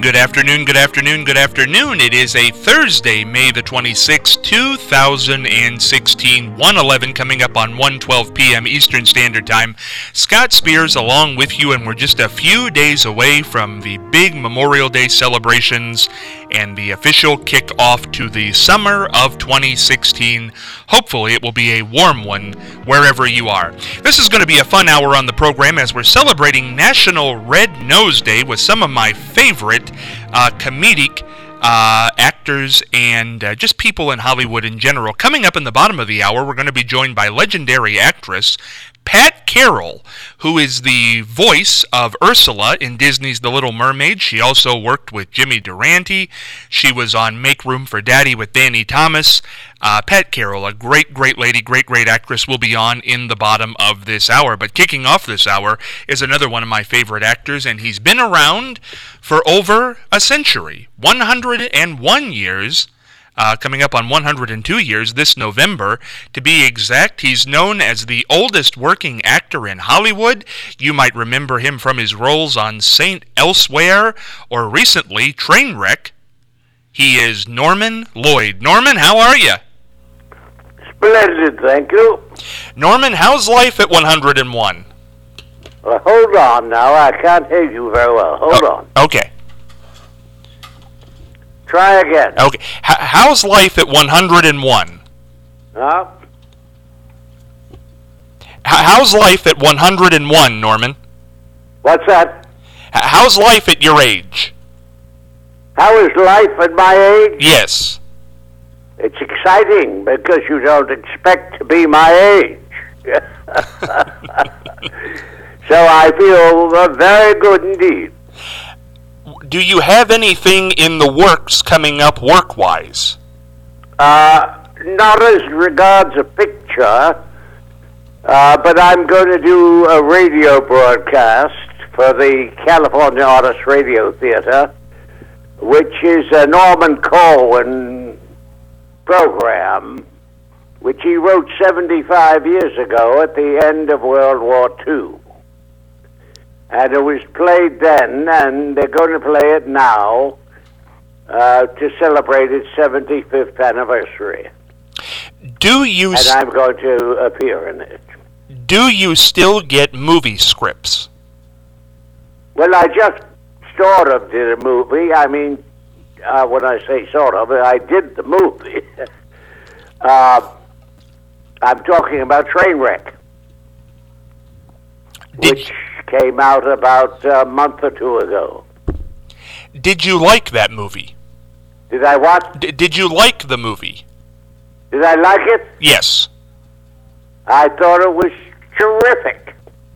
Good afternoon, good afternoon, good afternoon. It is a Thursday, May the 26th, 2016, 1:11 coming up on 1:12 p.m. Eastern Standard Time. Scott Spears along with you, and we're just a few days away from the big Memorial Day celebrations and the official kickoff to the summer of 2016. Hopefully it will be a warm one wherever you are. This is going to be a fun hour on the program as we're celebrating National Red Nose Day with some of my favorite comedic actors and just people in Hollywood in general. Coming up in the bottom of the hour, we're going to be joined by legendary actress Pat Carroll, who is the voice of Ursula in Disney's The Little Mermaid. She also worked with Jimmy Durante. She was on Make Room for Daddy with Danny Thomas. Pat Carroll, a great lady, great actress, will be on in the bottom of this hour. But kicking off this hour is another one of my favorite actors, and he's been around for over a century, 101 years. Coming up on 102 years this November, to be exact. He's known as the oldest working actor in Hollywood. You might remember him from his roles on St. Elsewhere or recently Trainwreck. He is Norman Lloyd. Norman, how are you? Splendid, thank you. Norman, how's life at 101? Well, hold on now. I can't hear you very well. Hold on. Okay. Try again. Okay. How's life at 101? Huh? How's life at 101, Norman? What's that? How's life at your age? How is life at my age? Yes. It's exciting because you don't expect to be my age. So I feel very good indeed. Do you have anything in the works coming up work-wise? Not as regards a picture, but I'm going to do a radio broadcast for the California Artists Radio Theater, which is a Norman Corwin program, which he wrote 75 years ago at the end of World War II. And it was played then, and they're going to play it now to celebrate its 75th anniversary. And I'm going to appear in it. Do you still get movie scripts? Well, I just sort of did a movie. I mean, when I say sort of, I did the movie. I'm talking about Trainwreck, which came out about a month or two ago. Did you like that movie? Did I what? Did you like the movie? Did I like it? Yes. I thought it was terrific.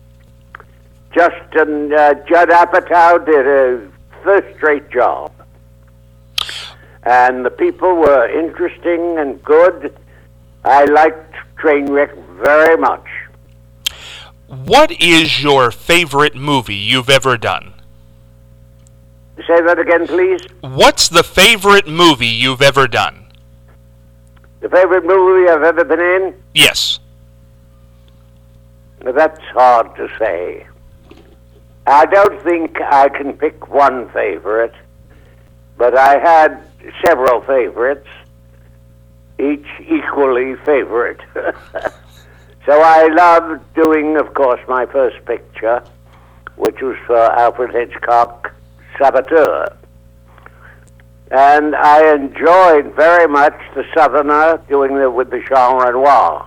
Judd Apatow did a first-rate job. And the people were interesting and good. I liked Trainwreck very much. What is your favorite movie you've ever done? Say that again, please. What's the favorite movie you've ever done? The favorite movie I've ever been in? Yes. That's hard to say. I don't think I can pick one favorite, but I had several favorites, each equally favorite. So I loved doing, of course, my first picture, which was for Alfred Hitchcock, Saboteur. And I enjoyed very much The Southerner, doing it with the Jean Renoir.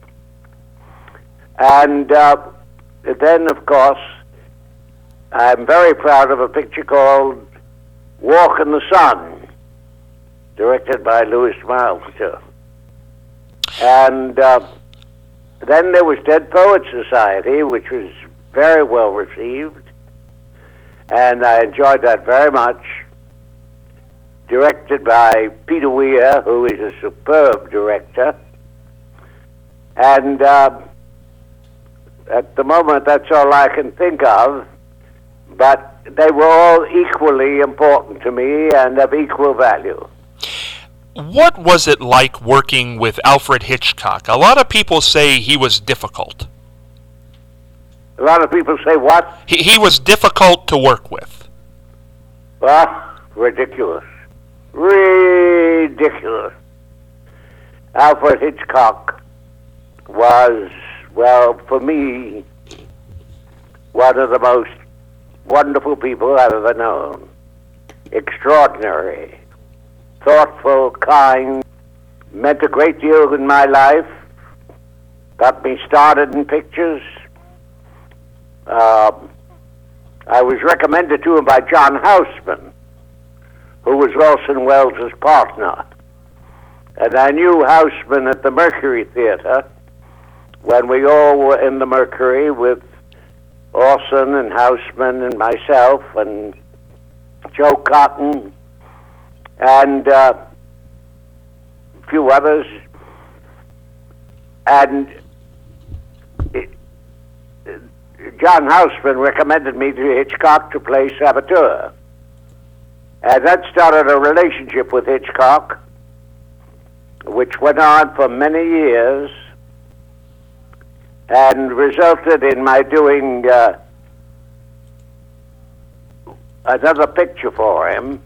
And then, of course, I'm very proud of a picture called Walk in the Sun, directed by Louis Maelster. And then there was Dead Poets Society, which was very well received, and I enjoyed that very much. Directed by Peter Weir, who is a superb director. And at the moment, that's all I can think of, but they were all equally important to me and of equal value. What was it like working with Alfred Hitchcock? A lot of people say he was difficult. A lot of people say what? He was difficult to work with. Well, ridiculous. Ridiculous. Alfred Hitchcock was, well, for me, one of the most wonderful people I've ever known. Extraordinary, thoughtful, kind, meant a great deal in my life, got me started in pictures. I was recommended to him by John Houseman, who was Orson Welles' partner. And I knew Houseman at the Mercury Theater when we all were in the Mercury with Orson and Houseman and myself and Joe Cotton and a few others. And John Houseman recommended me to Hitchcock to play Saboteur. And that started a relationship with Hitchcock, which went on for many years and resulted in my doing another picture for him.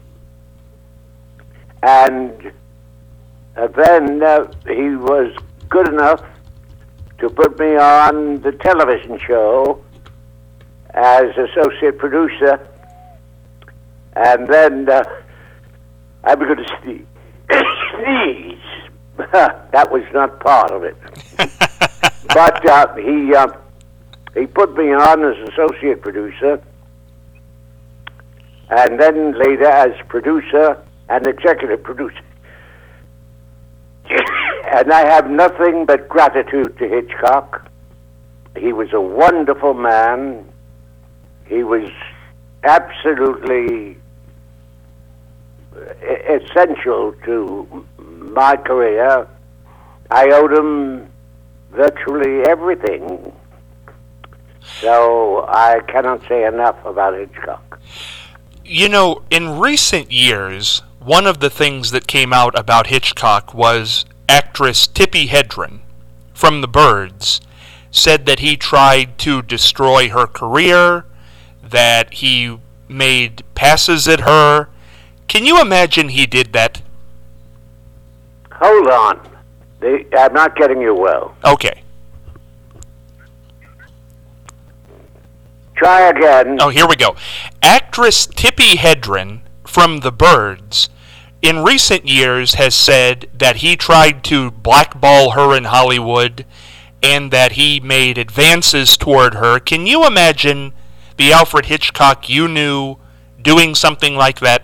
And then he was good enough to put me on the television show as associate producer. And then I'm going to sneeze. That was not part of it. But he put me on as associate producer, and then later as producer and executive producer. And I have nothing but gratitude to Hitchcock. He was a wonderful man. He was absolutely essential to my career. I owed him virtually everything. So I cannot say enough about Hitchcock. You know, in recent years, one of the things that came out about Hitchcock was actress Tippi Hedren from The Birds said that he tried to destroy her career, that he made passes at her. Can you imagine he did that? Hold on. I'm not getting you well. Okay. Try again. Oh, here we go. Actress Tippi Hedren from The Birds in recent years has said that he tried to blackball her in Hollywood and that he made advances toward her. Can you imagine the Alfred Hitchcock you knew doing something like that?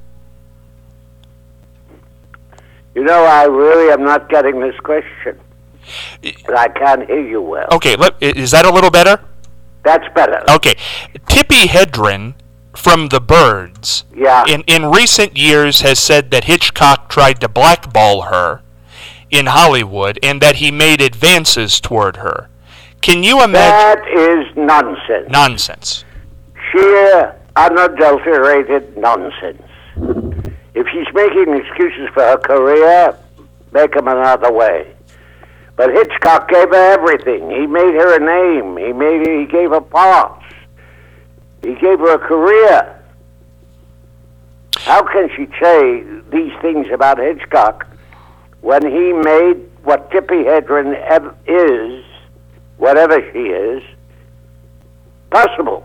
You know, I really am not getting this question. I can't hear you well. Okay, is that a little better? That's better. Okay. Tippi Hedren from The Birds in recent years has said that Hitchcock tried to blackball her in Hollywood and that he made advances toward her. Can you imagine? That is nonsense. Nonsense. Sheer, unadulterated nonsense. If she's making excuses for her career, make them another way. But Hitchcock gave her everything. He made her a name. He gave her parts. He gave her a career. How can she say these things about Hitchcock when he made what Tippi Hedren is, whatever she is, possible?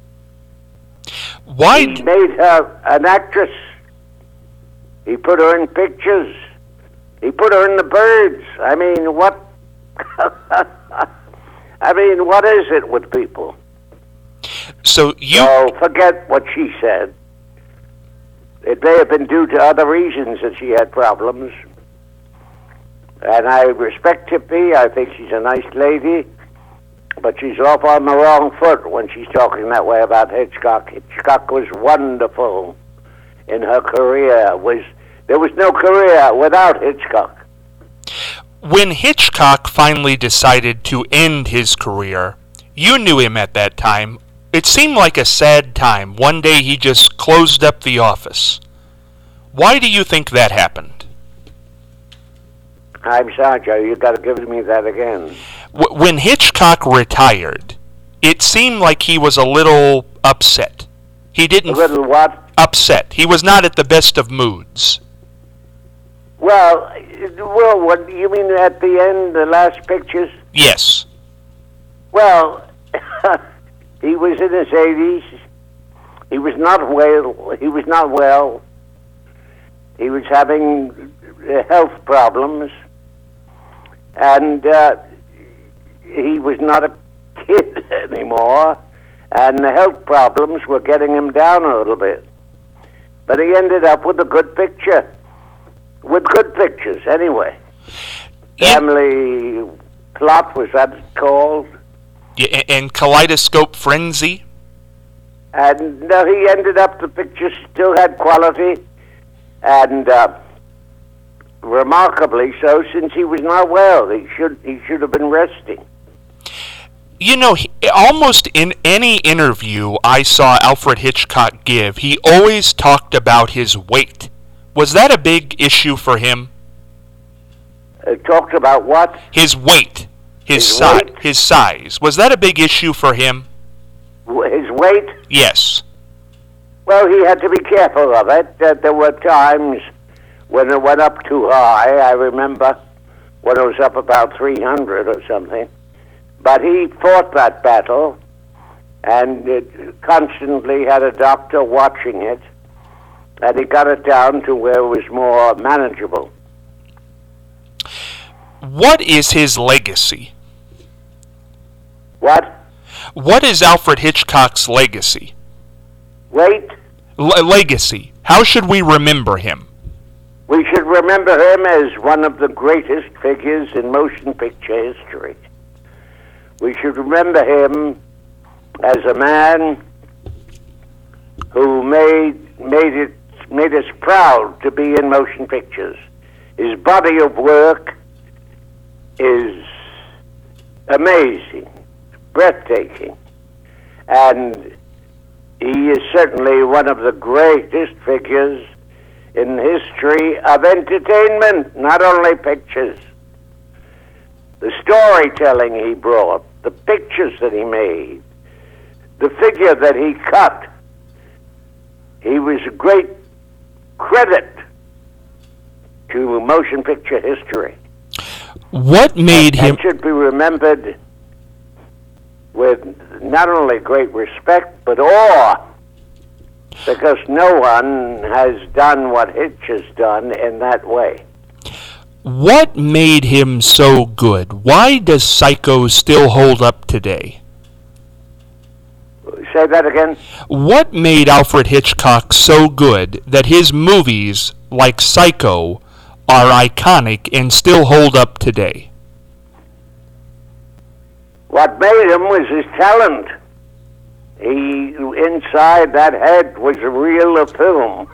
Why? He made her an actress. He put her in pictures. He put her in The Birds. I mean, what? What is it with people? So forget what she said. It may have been due to other reasons that she had problems. And I respect Tippi. I think she's a nice lady. But she's off on the wrong foot when she's talking that way about Hitchcock. Hitchcock was wonderful in her career. There was no career without Hitchcock. When Hitchcock finally decided to end his career, you knew him at that time. It seemed like a sad time. One day he just closed up the office. Why do you think that happened? I'm sorry, Joe. You've got to give me that again. When Hitchcock retired, it seemed like he was a little upset. He didn't. A little what? upset. He was not at the best of moods. Well, what you mean at the end, the last pictures? Yes. Well, he was in his 80s. He was not well. He was not well. He was having health problems, and he was not a kid anymore, and the health problems were getting him down a little bit. But he ended up with a good picture. With good pictures, anyway. Family Plot, was that called? Yeah, and Kaleidoscope Frenzy? And he ended up, the picture still had quality, and remarkably so, since he was not well. He should have been resting. You know, almost in any interview I saw Alfred Hitchcock give, he always talked about his weight. Was that a big issue for him? Talked about what? His weight. His weight? His size. Was that a big issue for him? His weight? Yes. Well, he had to be careful of it. There were times when it went up too high. I remember when it was up about 300 or something. But he fought that battle and constantly had a doctor watching it. And he got it down to where it was more manageable. What is his legacy? What? What is Alfred Hitchcock's legacy? Wait? Legacy. How should we remember him? We should remember him as one of the greatest figures in motion picture history. We should remember him as a man who made us proud to be in motion pictures. His body of work is amazing, breathtaking, and he is certainly one of the greatest figures in the history of entertainment, not only pictures. The storytelling he brought, the pictures that he made, the figure that he cut, he was a great credit to motion picture history. What made him... He should be remembered with not only great respect, but awe, because no one has done what Hitch has done in that way. What made him so good? Why does Psycho still hold up today? Say that again? What made Alfred Hitchcock so good that his movies, like Psycho, are iconic and still hold up today? What made him was his talent. Inside that head was a reel of film.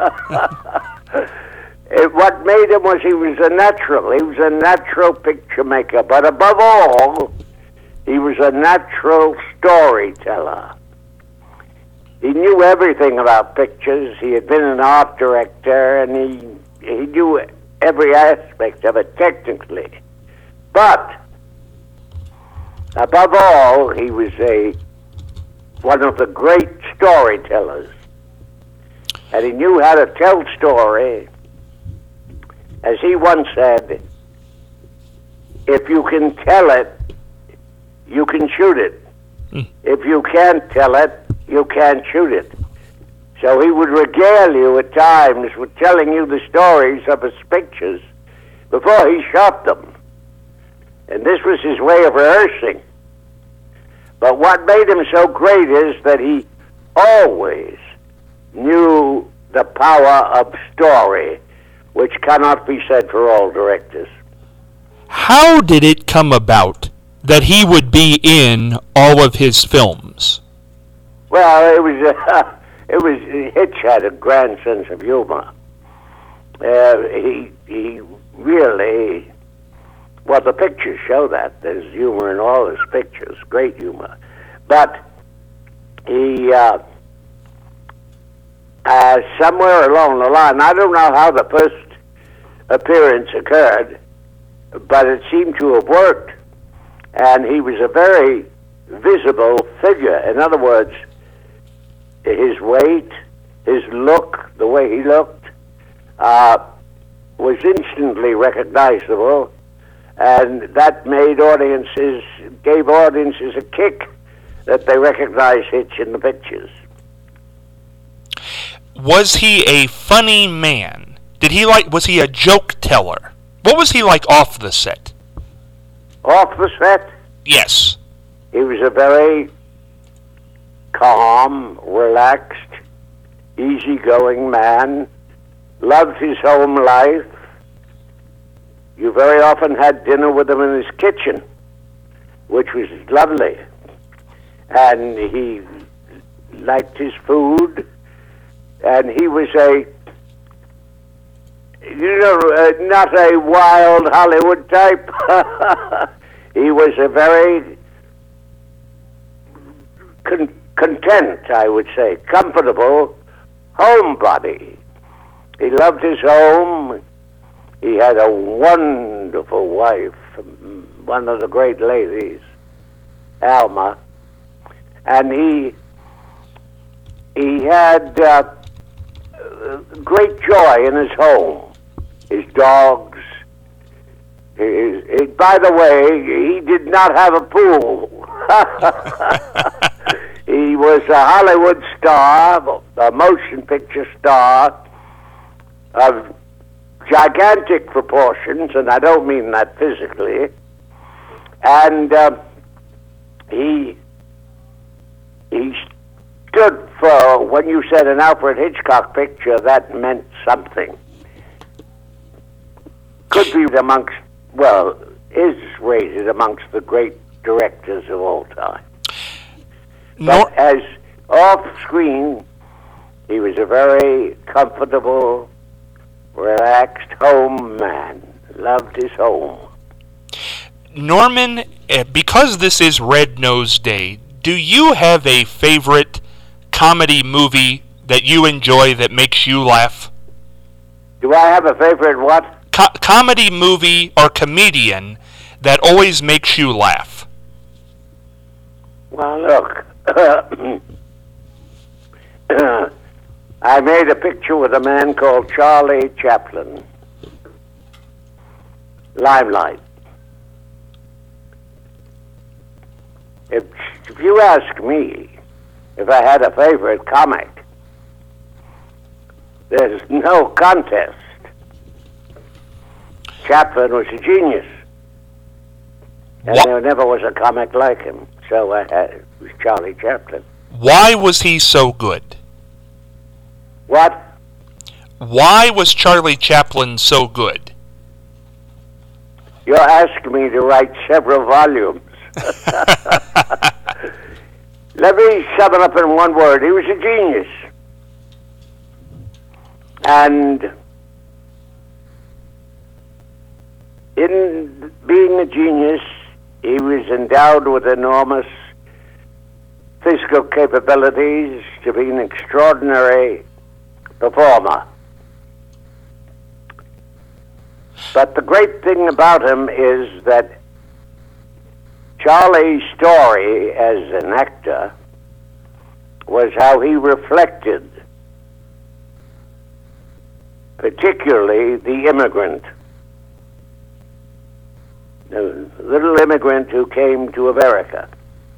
What made him was he was a natural. He was a natural picture maker. But above all, he was a natural storyteller. He knew everything about pictures. He had been an art director, and he knew every aspect of it technically. But above all, he was one of the great storytellers. And he knew how to tell story. As he once said, if you can tell it, you can shoot it. If you can't tell it, you can't shoot it. So he would regale you at times with telling you the stories of his pictures before he shot them. And this was his way of rehearsing. But what made him so great is that he always knew the power of story, which cannot be said for all directors. How did it come about that he would be in all of his films? Well, Hitch had a grand sense of humor. He really, well, the pictures show that. There's humor in all his pictures, great humor. But he, somewhere along the line, I don't know how the first appearance occurred, but it seemed to have worked. And he was a very visible figure. In other words, his weight, his look, the way he looked, was instantly recognizable, and that gave audiences a kick that they recognized Hitch in the pictures. Was he a funny man? Was he a joke teller? What was he like off the set? Off the set? Yes. He was a very calm, relaxed, easygoing man, loved his home life. You very often had dinner with him in his kitchen, which was lovely. And he liked his food, and he was not a wild Hollywood type. He was a very content, I would say, comfortable homebody. He loved his home. He had a wonderful wife, one of the great ladies, Alma, and he had great joy in his home, his dogs. By the way, he did not have a pool. He was a Hollywood star, a motion picture star of gigantic proportions, and I don't mean that physically. And he stood for, when you said an Alfred Hitchcock picture, that meant something. Could be is rated amongst the great directors of all time. But as off-screen, he was a very comfortable, relaxed home man. Loved his home. Norman, because this is Red Nose Day, do you have a favorite comedy movie that you enjoy that makes you laugh? Do I have a favorite what? Comedy movie or comedian that always makes you laugh. Well, look, I made a picture with a man called Charlie Chaplin. Limelight. If you ask me if I had a favorite comic, there's no contest. Chaplin was a genius. And there never was a comic like him. So it was Charlie Chaplin. Why was he so good? What? Why was Charlie Chaplin so good? You're asking me to write several volumes. Let me sum it up in one word. He was a genius. And in being a genius, he was endowed with enormous physical capabilities to be an extraordinary performer. But the great thing about him is that Charlie's story as an actor was how he reflected particularly the immigrant, the little immigrant who came to America.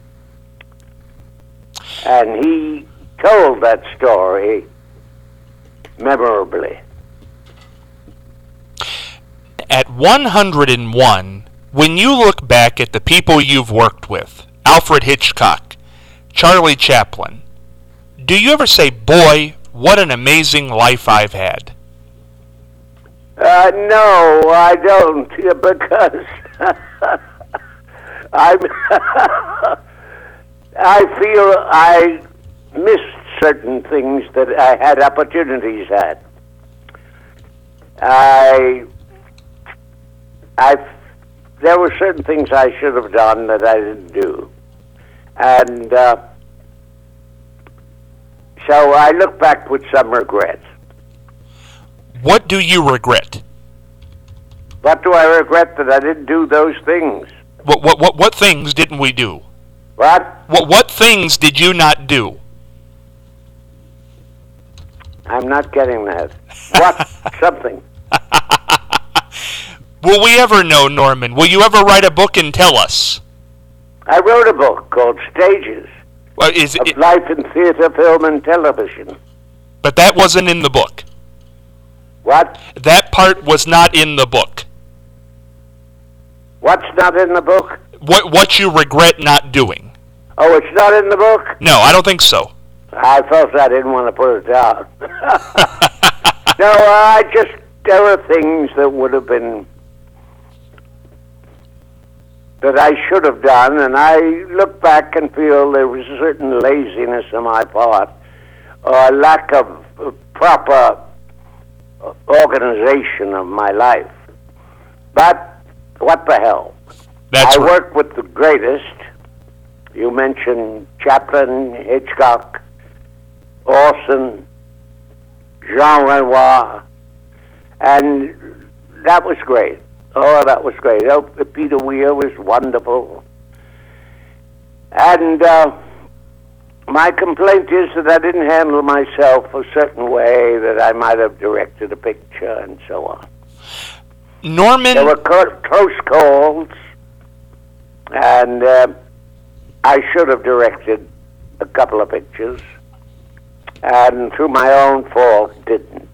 And he told that story memorably. At 101, when you look back at the people you've worked with, Alfred Hitchcock, Charlie Chaplin, do you ever say, boy, what an amazing life I've had? No, I don't, because I feel I missed certain things that I had opportunities at. There were certain things I should have done that I didn't do. And so I look back with some regret. What do you regret? What do I regret? That I didn't do those things. What things didn't we do? What? What things did you not do? I'm not getting that. What? Something. Will we ever know, Norman? Will you ever write a book and tell us? I wrote a book called Stages Well, of Life in Theater, Film, and Television. But that wasn't in the book. What? That part was not in the book. What's not in the book? What you regret not doing. Oh, it's not in the book? No, I don't think so. I felt I didn't want to put it down. No, there were things that would have been, that I should have done, and I look back and feel there was a certain laziness on my part, or a lack of proper organization of my life. But what the hell? That's I right. work with the greatest. You mentioned Chaplin, Hitchcock, Orson, Jean Renoir, and that was great. Oh, that was great. Oh, Peter Weir was wonderful. And my complaint is that I didn't handle myself a certain way, that I might have directed a picture and so on. Norman... There were close calls, and I should have directed a couple of pictures, and through my own fault, didn't.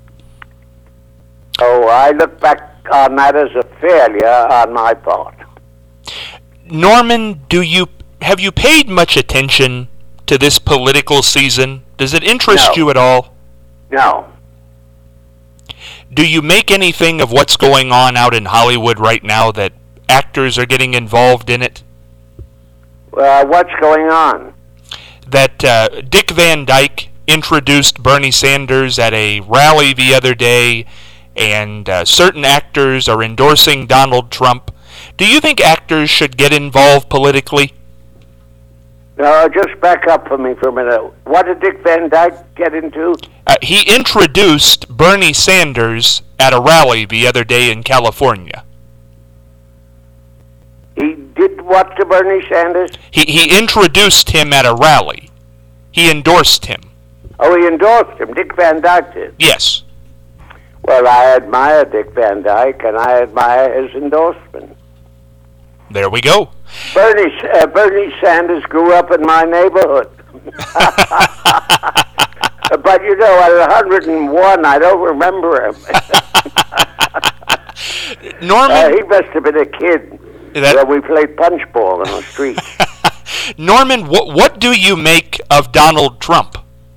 So I look back on that as a failure on my part. Norman, have you paid much attention to this political season? Does it interest you at all? No. Do you make anything of what's going on out in Hollywood right now, that actors are getting involved in it? What's going on? That Dick Van Dyke introduced Bernie Sanders at a rally the other day, and certain actors are endorsing Donald Trump. Do you think actors should get involved politically? No, just back up for me for a minute. What did Dick Van Dyke get into? He introduced Bernie Sanders at a rally the other day in California. He did what to Bernie Sanders? He introduced him at a rally. He endorsed him. Oh, he endorsed him. Dick Van Dyke did. Yes. Well, I admire Dick Van Dyke, and I admire his endorsement. There we go. Bernie Sanders grew up in my neighborhood. But, you know, at 101, I don't remember him. Norman... he must have been a kid when we played punch ball in the street. Norman, what do you make of Donald Trump?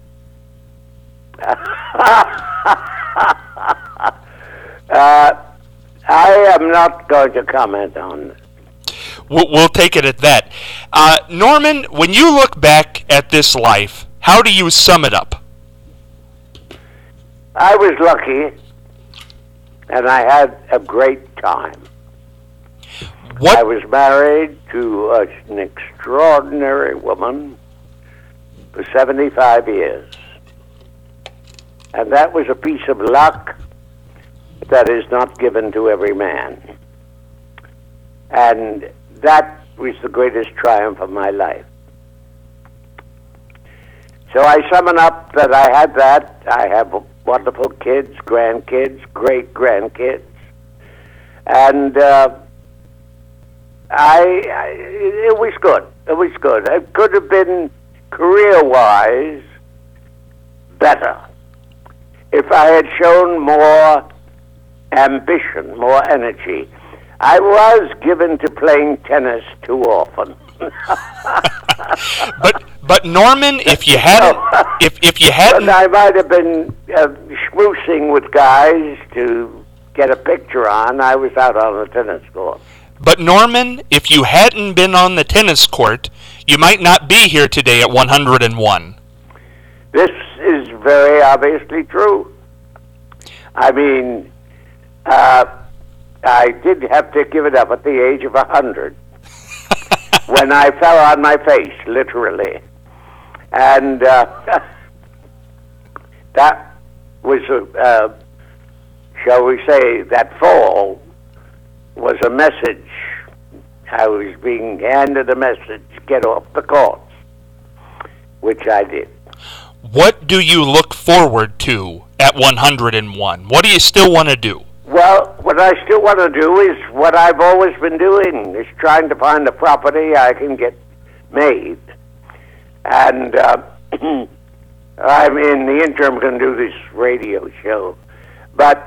I am not going to comment on it. We'll take it at that. Norman, when you look back at this life, how do you sum it up? I was lucky, and I had a great time. What? I was married to an extraordinary woman for 75 years. And that was a piece of luck that is not given to every man. And that was the greatest triumph of my life. So I sum it up that I had that. I have wonderful kids, grandkids, great-grandkids. And it was good. It was good. It could have been, career-wise, better if I had shown more ambition, more energy. I was given to playing tennis too often. But Norman, if you hadn't, if you hadn't, I might have been schmoozing with guys to get a picture on. I was out on the tennis court. But Norman, if you hadn't been on the tennis court, you might not be here today at 101. This is very obviously true. I mean, I did have to give it up at the age of 100 when I fell on my face, literally. And that was, shall we say, that fall was a message. I was being handed a message, get off the course, which I did. What do you look forward to at 101? What do you still want to do? Well, what I still want to do is what I've always been doing, is trying to find a property I can get made. And I'm in the interim going to do this radio show. But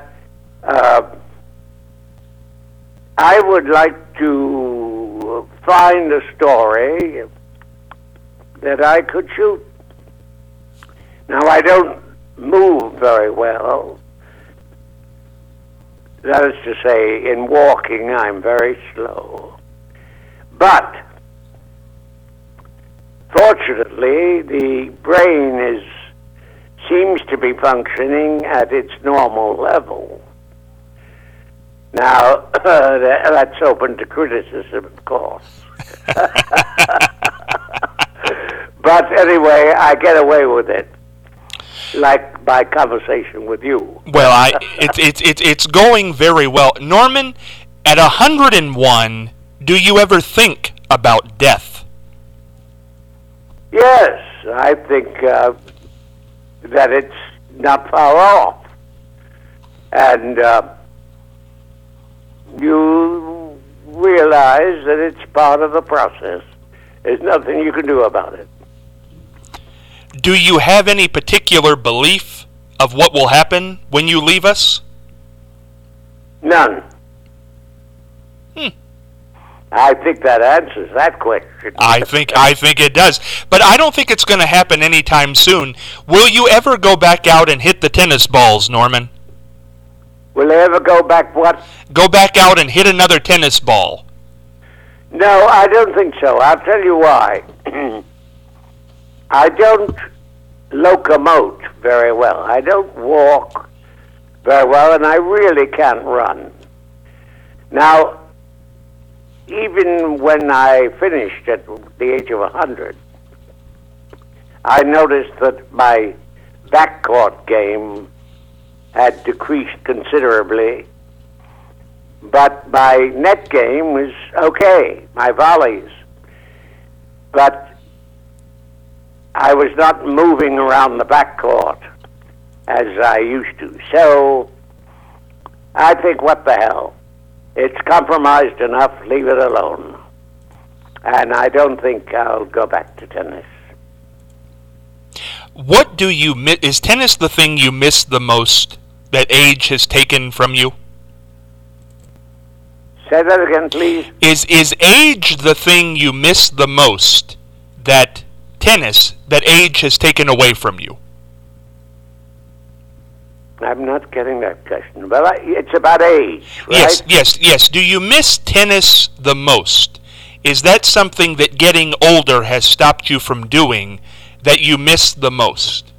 I would like to find a story that I could shoot. Now, I don't move very well. That is to say, in walking, I'm very slow. But, fortunately, the brain seems to be functioning at its normal level. Now, that's open to criticism, of course. But anyway, I get away with it, like my conversation with you. Well, it's going very well. Norman, at 101, do you ever think about death? Yes, I think that it's not far off. And you realize that it's part of the process. There's nothing you can do about it. Do you have any particular belief of what will happen when you leave us? None. I think that answers that question. I think it does. But I don't think it's going to happen anytime soon. Will you ever go back out and hit the tennis balls, Norman? Will I ever go back what? Go back out and hit another tennis ball. No, I don't think so. I'll tell you why. I don't locomote very well. I don't walk very well, and I really can't run. Now, even when I finished at the age of 100, I noticed that my backcourt game had decreased considerably, but my net game was okay, my volleys. But I was not moving around the backcourt as I used to. So I think, what the hell? It's compromised enough, leave it alone. And I don't think I'll go back to tennis. What do you miss? Is tennis the thing you miss the most that age has taken from you? Say that again, please. Is age the thing you miss the most that age has taken away from you? I'm not getting that question. Well, it's about age, right? Yes. Do you miss tennis the most? Is that something that getting older has stopped you from doing that you miss the most?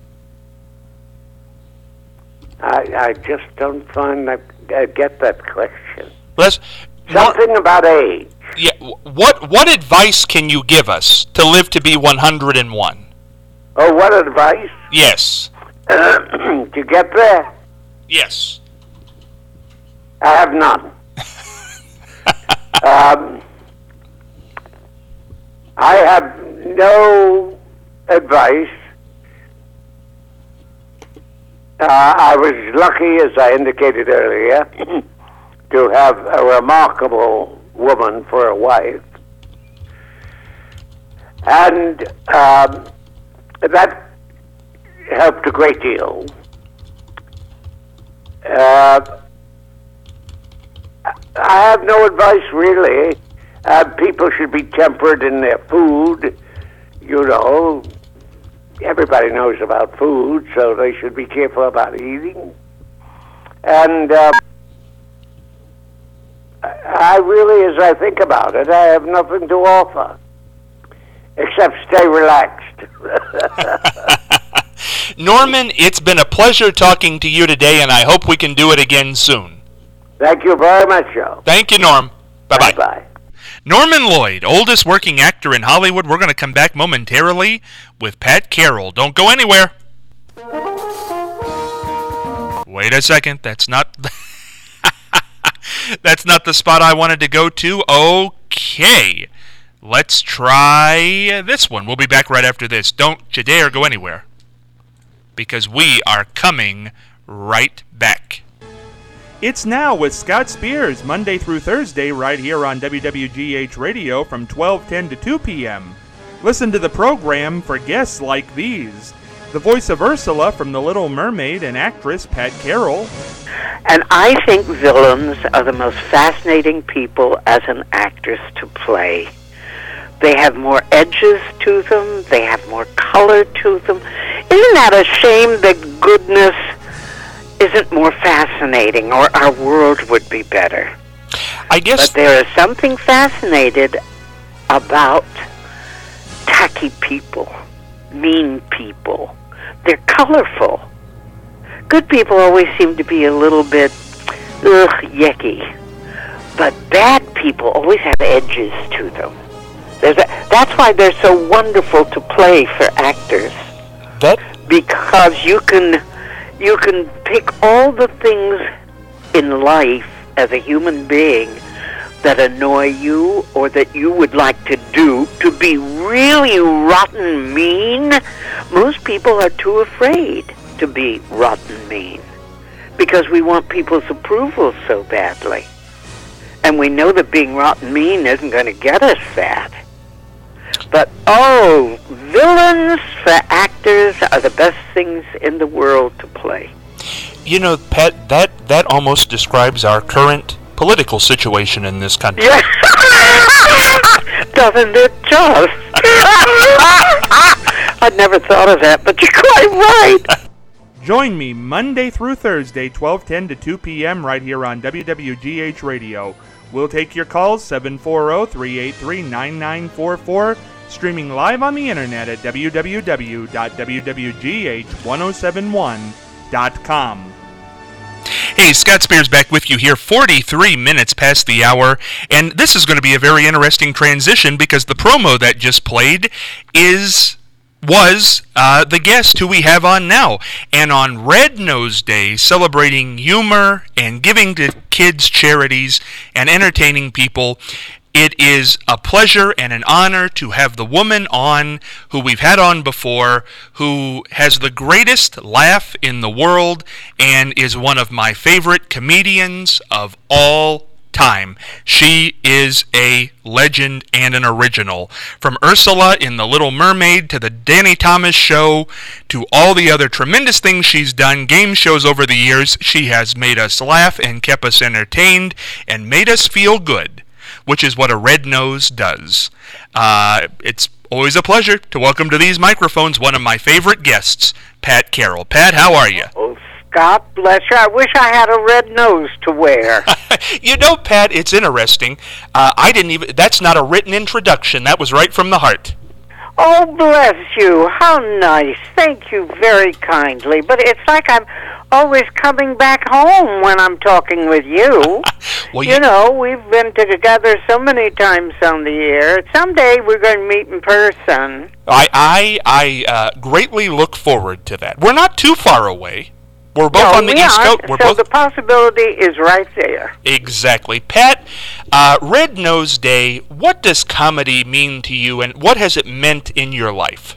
I just don't get that question. Something about age. Yeah. What advice can you give us to live to be 101? Oh, what advice? Yes. To get there? Yes. I have none. I have no advice. I was lucky, as I indicated earlier, to have a remarkable woman for a wife. And that helped a great deal. I have no advice, really. People should be temperate in their food. You know, everybody knows about food, so they should be careful about eating. And I really, as I think about it, I have nothing to offer except stay relaxed. Norman, it's been a pleasure talking to you today, and I hope we can do it again soon. Thank you very much, Joe. Thank you, Norm. Bye-bye. Bye-bye. Norman Lloyd, oldest working actor in Hollywood. We're going to come back momentarily with Pat Carroll. Don't go anywhere. Wait a second. That's not that's not the spot I wanted to go to. Okay. Let's try this one. We'll be back right after this. Don't you dare go anywhere. because we are coming right back. It's Now with Scott Spears, Monday through Thursday, right here on WWGH Radio from 12:10 to 2 p.m. Listen to the program for guests like these: the voice of Ursula from The Little Mermaid and actress Pat Carroll. And I think villains are the most fascinating people as an actress to play. They have more edges to them. They have more color to them. Isn't that a shame that goodness isn't more fascinating, or our world would be better? I guess. But there is something fascinated about tacky people, mean people. They're colorful. Good people always seem to be a little bit yucky. But bad people always have edges to them. That's why they're so wonderful to play for actors. Because you can pick all the things in life as a human being that annoy you or that you would like to do to be really rotten mean. Most people are too afraid to be rotten mean because we want people's approval so badly. And we know that being rotten mean isn't going to get us that. But, villains for actors are the best things in the world to play. You know, Pat, that almost describes our current political situation in this country. Yeah. Doesn't it just? I'd never thought of that, but you're quite right. Join me Monday through Thursday, 12:10 to 2 p.m. right here on WWGH Radio. We'll take your calls, 740-383-9944, streaming live on the internet at www.wwgh1071.com. Hey, Scott Spears back with you here, 43 minutes past the hour, and this is going to be a very interesting transition because the promo that just played was the guest who we have on now. And on Red Nose Day, celebrating humor and giving to kids charities and entertaining people, it is a pleasure and an honor to have the woman on who we've had on before, who has the greatest laugh in the world and is one of my favorite comedians of all time. She is a legend and an original. From Ursula in The Little Mermaid to the Danny Thomas Show to all the other tremendous things she's done, game shows over the years, she has made us laugh and kept us entertained and made us feel good, which is what a red nose does. It's always a pleasure to welcome to these microphones one of my favorite guests, Pat Carroll. Pat, how are you? God bless you. I wish I had a red nose to wear. You know, Pat, it's interesting. That's not a written introduction. That was right from the heart. Oh, bless you. How nice. Thank you very kindly. But it's like I'm always coming back home when I'm talking with you. Well, you know, we've been together so many times on the air. Someday we're going to meet in person. I greatly look forward to that. We're not too far away. We're both on the East Coast. So the possibility is right there. Exactly. Pat, Red Nose Day, what does comedy mean to you, and what has it meant in your life?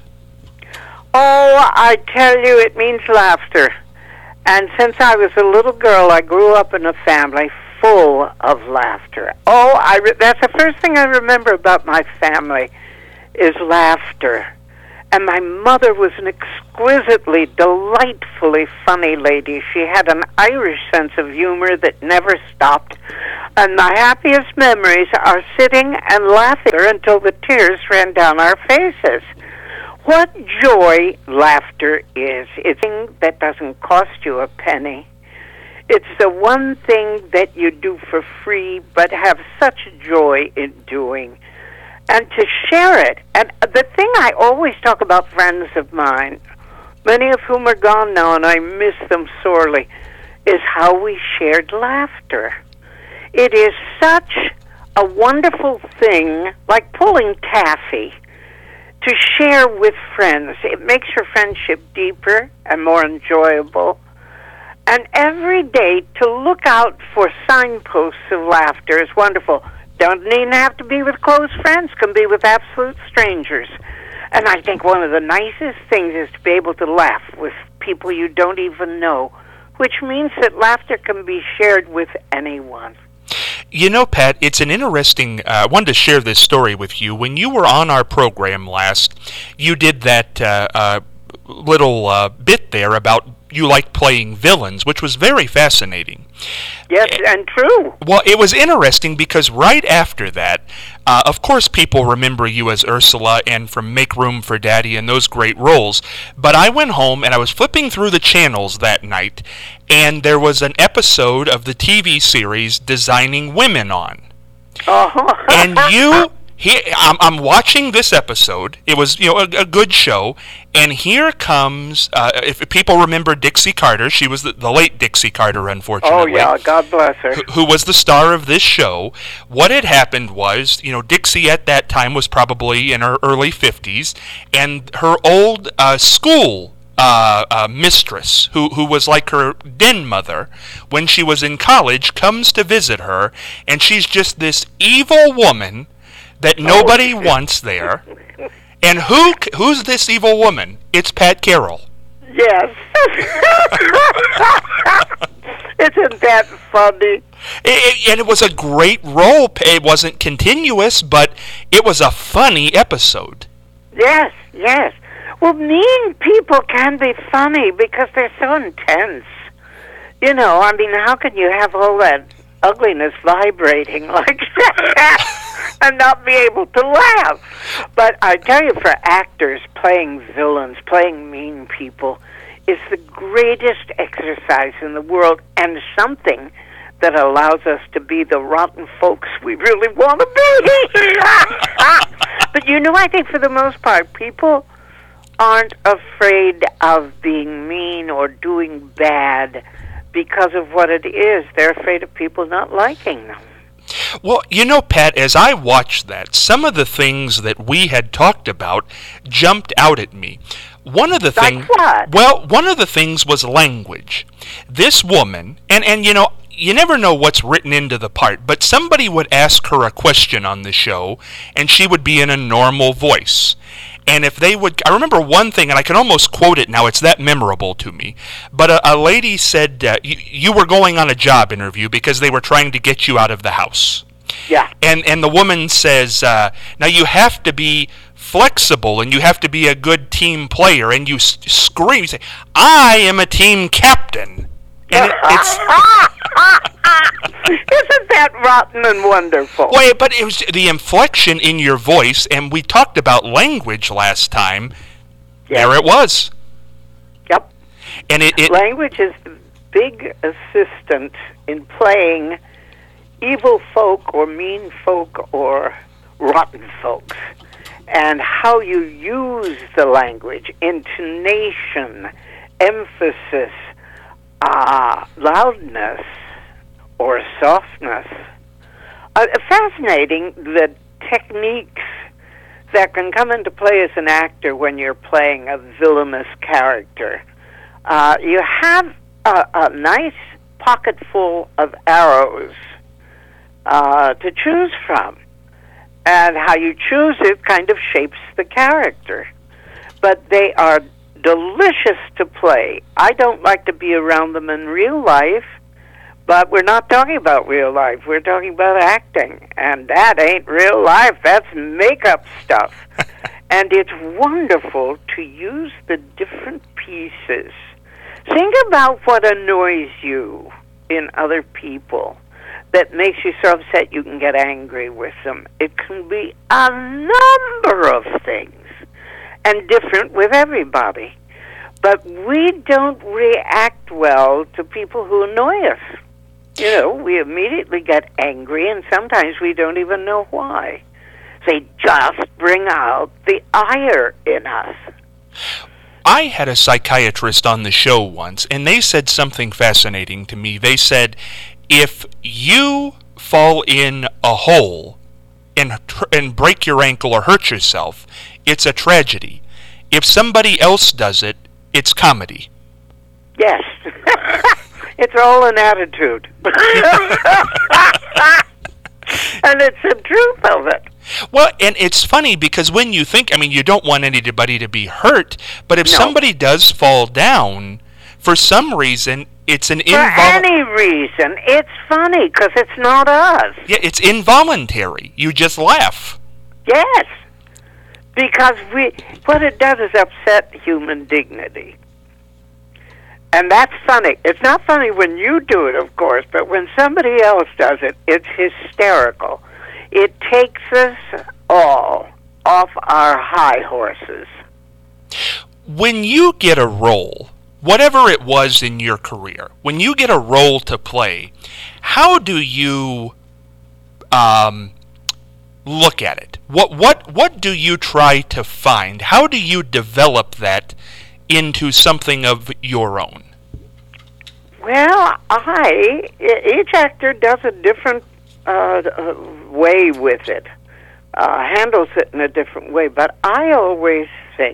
Oh, I tell you, it means laughter. And since I was a little girl, I grew up in a family full of laughter. That's the first thing I remember about my family is laughter. And my mother was an exquisitely, delightfully funny lady. She had an Irish sense of humor that never stopped. And my happiest memories are sitting and laughing until the tears ran down our faces. What joy laughter is. It's a thing that doesn't cost you a penny. It's the one thing that you do for free but have such joy in doing. And to share it. And the thing I always talk about friends of mine, many of whom are gone now and I miss them sorely, is how we shared laughter. It is such a wonderful thing, like pulling taffy, to share with friends. It makes your friendship deeper and more enjoyable. And every day to look out for signposts of laughter is wonderful. Don't even have to be with close friends, can be with absolute strangers. And I think one of the nicest things is to be able to laugh with people you don't even know, which means that laughter can be shared with anyone. You know, Pat, it's an interesting... I wanted to share this story with you. When you were on our program last, you did that little bit there about you like playing villains, which was very fascinating. Yes, and true. Well, it was interesting because right after that, of course people remember you as Ursula and from Make Room for Daddy and those great roles, but I went home and I was flipping through the channels that night, and there was an episode of the TV series Designing Women on. Oh. And you... I'm watching this episode. It was, a good show, and here comes. If people remember Dixie Carter, she was the late Dixie Carter, unfortunately. Oh yeah, God bless her. Who was the star of this show? What had happened was, Dixie at that time was probably in her early 50s, and her old school mistress, who was like her den mother when she was in college, comes to visit her, and she's just this evil woman that nobody wants there. And who's this evil woman? It's Pat Carroll. Yes. Isn't that funny? And it was a great role. It wasn't continuous, but it was a funny episode. Yes, yes. Well, mean people can be funny because they're so intense. How can you have all that ugliness vibrating like that and not be able to laugh? But I tell you, for actors, playing villains, playing mean people is the greatest exercise in the world, and something that allows us to be the rotten folks we really want to be. But I think for the most part, people aren't afraid of being mean or doing bad because of what it is. They're afraid of people not liking them. Well, Pat, as I watched that, some of the things that we had talked about jumped out at me. One of the things... Like what? Well, one of the things was language. This woman, and you never know what's written into the part, but somebody would ask her a question on the show, and she would be in a normal voice. And if they would, I remember one thing, and I can almost quote it now, it's that memorable to me, but a lady said, you were going on a job interview because they were trying to get you out of the house. Yeah. And the woman says, now you have to be flexible, and you have to be a good team player, and you scream, you say, I am a team captain. And it's... Isn't that rotten and wonderful? Well, but it was the inflection in your voice, and we talked about language last time. Yes. There it was. Yep. And it language is the big assistant in playing evil folk or mean folk or rotten folks, and how you use the language, intonation, emphasis, loudness, or softness. Fascinating, the techniques that can come into play as an actor when you're playing a villainous character. You have a nice pocket full of arrows to choose from, and how you choose it kind of shapes the character. But they are delicious to play. I don't like to be around them in real life, but we're not talking about real life. We're talking about acting, and that ain't real life. That's makeup stuff. And it's wonderful to use the different pieces. Think about what annoys you in other people that makes you so upset you can get angry with them. It can be a number of things, and different with everybody. But we don't react well to people who annoy us. We immediately get angry, and sometimes we don't even know why. They just bring out the ire in us. I had a psychiatrist on the show once, and they said something fascinating to me. They said, if you fall in a hole and break your ankle or hurt yourself, it's a tragedy. If somebody else does it, it's comedy. Yes. It's all an attitude. And it's the truth of it. Well, and it's funny because when you think, I mean, you don't want anybody to be hurt, but if somebody does fall down, for some reason, it's an For any reason. It's funny because it's not us. Yeah, it's involuntary. You just laugh. Yes. Because what it does is upset human dignity. And that's funny. It's not funny when you do it, of course, but when somebody else does it, it's hysterical. It takes us all off our high horses. When you get a role, whatever it was in your career, when you get a role to play, how do you look at it? What do you try to find? How do you develop that into something of your own? Well, each actor does a different way with it, handles it in a different way, but I always think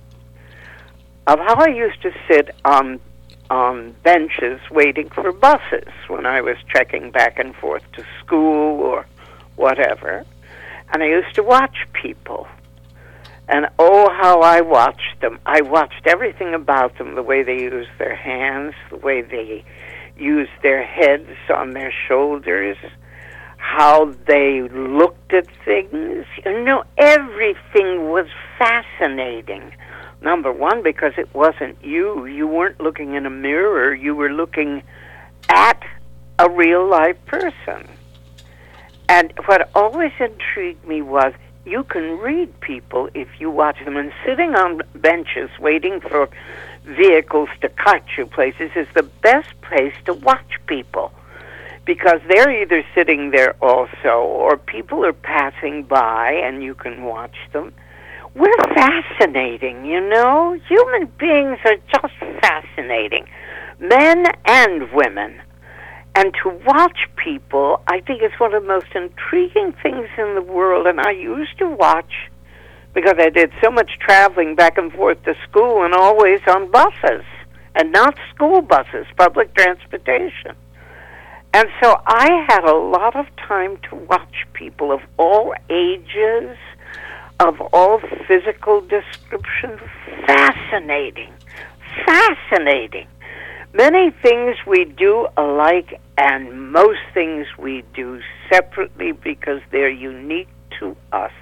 of how I used to sit on benches waiting for buses when I was trekking back and forth to school or whatever, and I used to watch people. And oh, how I watched them. I watched everything about them, the way they used their hands, the way they used their heads on their shoulders, how they looked at things. You know, everything was fascinating. Number one, because it wasn't you. You weren't looking in a mirror. You were looking at a real-life person. And what always intrigued me was you can read people if you watch them. And sitting on benches waiting for vehicles to cart you places is the best place to watch people, because they're either sitting there also or people are passing by and you can watch them. We're fascinating, you know. Human beings are just fascinating, men and women. And to watch people, I think, is one of the most intriguing things in the world. And I used to watch, because I did so much traveling back and forth to school, and always on buses, and not school buses, public transportation. And so I had a lot of time to watch people of all ages, of all physical description. Fascinating. Fascinating. Many things we do alike, and most things we do separately because they're unique to us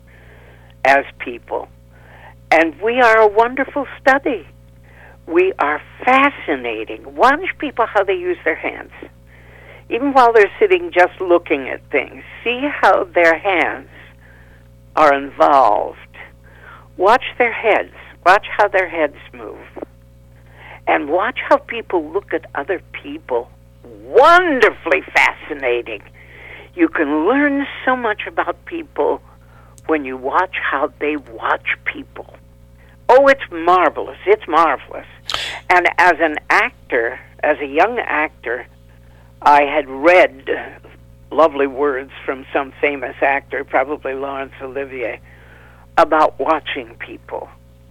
as people. And we are a wonderful study. We are fascinating. Watch people how they use their hands. Even while they're sitting just looking at things, see how their hands are involved. Watch their heads. Watch how their heads move. And watch how people look at other people. Wonderfully fascinating. You can learn so much about people when you watch how they watch people. Oh, it's marvelous. It's marvelous. And as an actor, as a young actor, I had read lovely words from some famous actor, probably Laurence Olivier, about watching people.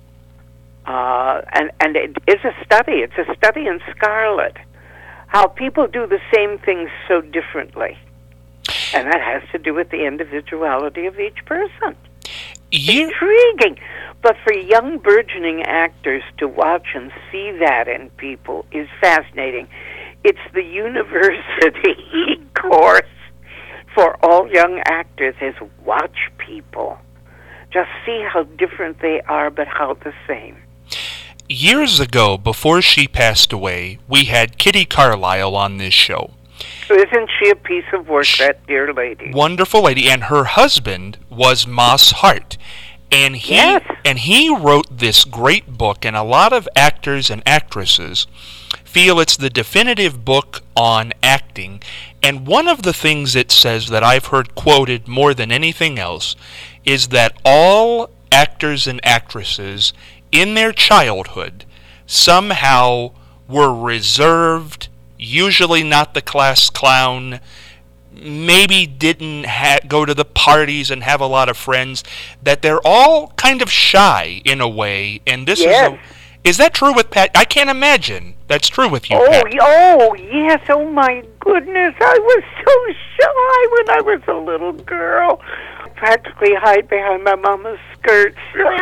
And it is a study. It's a study in scarlet, how people do the same things so differently. And that has to do with the individuality of each person. Intriguing. But for young burgeoning actors to watch and see that in people is fascinating. It's the university course for all young actors, is watch people. Just see how different they are, but how the same. Years ago, before she passed away, we had Kitty Carlisle on this show. Isn't she a piece of work, that dear lady? Wonderful lady. And her husband was Moss Hart. And he wrote this great book, and a lot of actors and actresses feel it's the definitive book on acting. And one of the things it says that I've heard quoted more than anything else is that all actors and actresses in their childhood somehow were reserved, usually not the class clown, maybe didn't go to the parties and have a lot of friends, that they're all kind of shy in a way. And this is that true with Pat? I can't imagine that's true with you, Pat. Oh, yes. Oh, my goodness. I was so shy when I was a little girl. practically hide behind my mama's skirts.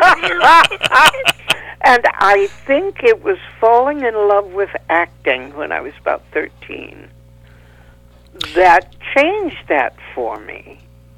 And I think it was falling in love with acting when I was about 13 that changed that for me.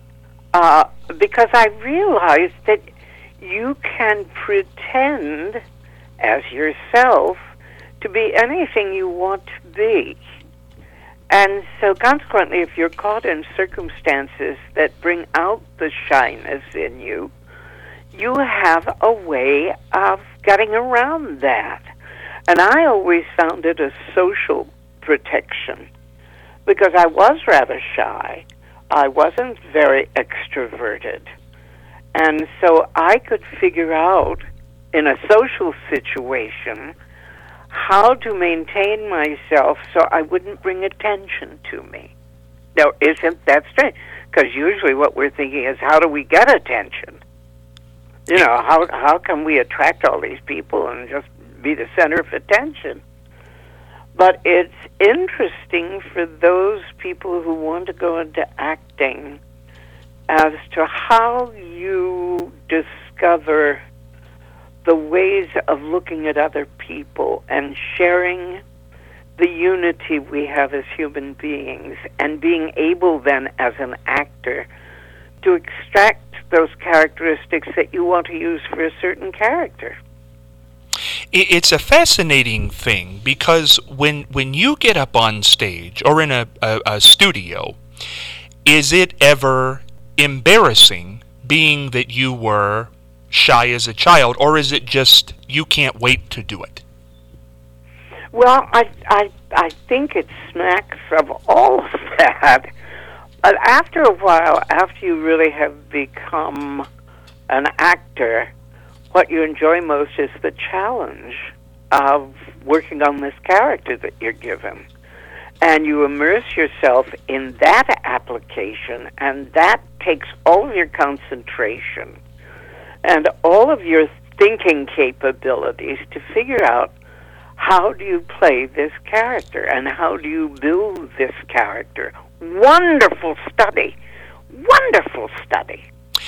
Because I realized that you can pretend as yourself to be anything you want to be. And so consequently, if you're caught in circumstances that bring out the shyness in you, you have a way of getting around that. And I always found it a social protection because I was rather shy. I wasn't very extroverted. And so I could figure out in a social situation how to maintain myself so I wouldn't bring attention to me. Now, isn't that strange? Because usually what we're thinking is, how do we get attention? You know, how can we attract all these people and just be the center of attention? But it's interesting for those people who want to go into acting as to how you discover the ways of looking at other people and sharing the unity we have as human beings, and being able then as an actor to extract those characteristics that you want to use for a certain character. It's a fascinating thing because when you get up on stage or in a studio, is it ever embarrassing being that you were shy as a child, or is it just you can't wait to do it? Well, I think it smacks of all of that. But after a while, after you really have become an actor, what you enjoy most is the challenge of working on this character that you're given. And you immerse yourself in that application, and that takes all of your concentration and all of your thinking capabilities to figure out how do you play this character and how do you build this character. Wonderful study. Wonderful study.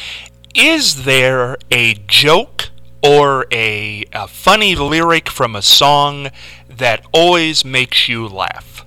Is there a joke or a funny lyric from a song that always makes you laugh?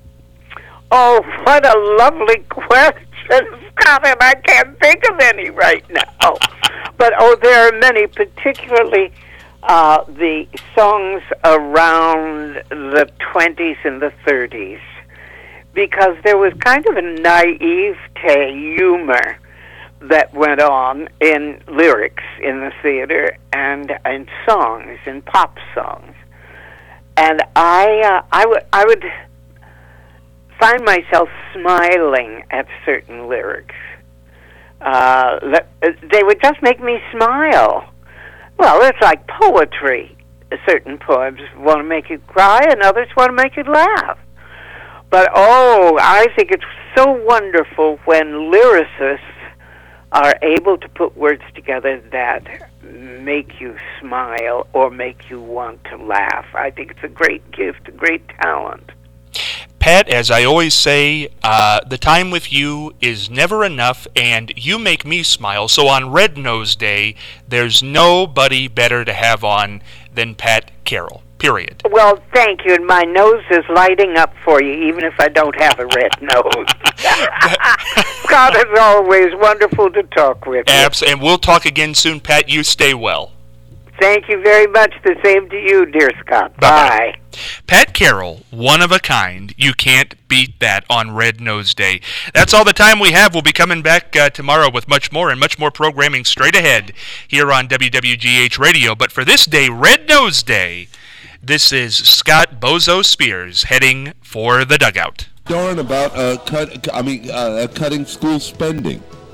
Oh, what a lovely question, Scott, and I can't think of any right now. But, there are many, particularly the songs around the 20s and the 30s, because there was kind of a naivete humor that went on in lyrics in the theater and in songs, in pop songs. And I would find myself smiling at certain lyrics. They would just make me smile. Well, it's like poetry. Certain poems want to make you cry, and others want to make you laugh. But, I think it's so wonderful when lyricists are able to put words together that make you smile or make you want to laugh. I think it's a great gift, a great talent. Pat, as I always say, the time with you is never enough, and you make me smile. So on Red Nose Day, there's nobody better to have on than Pat Carroll, period. Well, thank you, and my nose is lighting up for you, even if I don't have a red nose. Scott, as always, wonderful to talk with you. And we'll talk again soon, Pat. You stay well. Thank you very much. The same to you, dear Scott. Bye. Pat Carroll, one of a kind. You can't beat that on Red Nose Day. That's all the time we have. We'll be coming back tomorrow with much more and much more programming straight ahead here on WWGH Radio. But for this day, Red Nose Day, this is Scott Bozo Spears heading for the dugout. Darn about cutting school spending.